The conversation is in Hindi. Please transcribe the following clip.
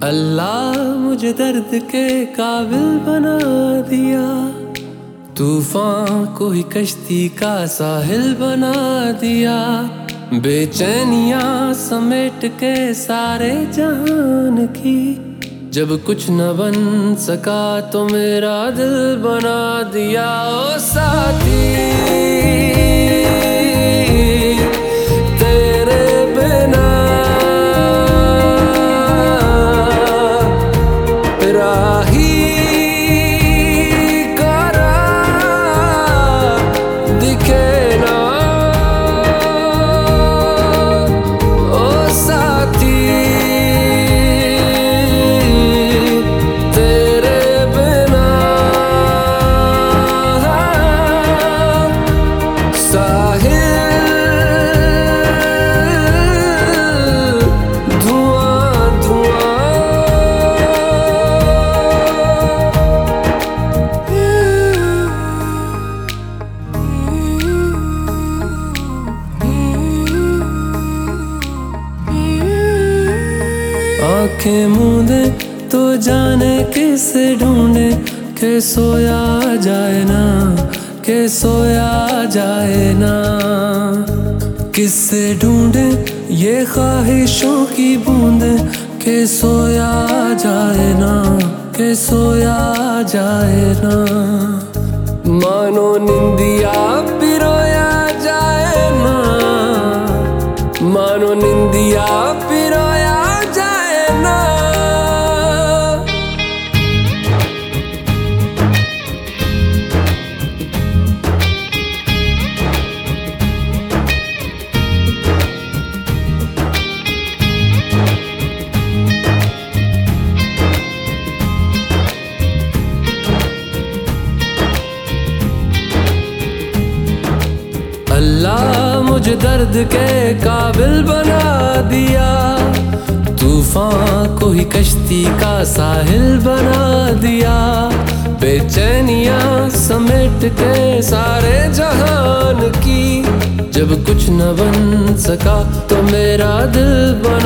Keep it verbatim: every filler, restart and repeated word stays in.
अल्लाह मुझे दर्द के काबिल बना दिया, तूफान को ही कश्ती का साहिल बना दिया। बेचैनियां समेट के सारे जहान की, जब कुछ न बन सका तो मेरा दिल बना दिया। ओ साथी तेरे बिना राही करा दिखे ना। ओ साथी तेरे बिना साहिल आंखें मूंदे तो जाने किसे ढूंढे, के सोया जाए ना, के सोया जाए ना। किससे ढूंढे ये ख्वाहिशों की बूंदे, के सोया जाए ना, के सोया जाए ना। मानो निंदिया पिरोया जाए ना, मानो निंदिया पिरोया जाए ना। अल्लाह मुझे दर्द के काबिल बना दिया, तूफान को ही कश्ती का साहिल बना दिया। बेचैनियां समेट के सारे जहान की, जब कुछ न बन सका तो मेरा दिल बना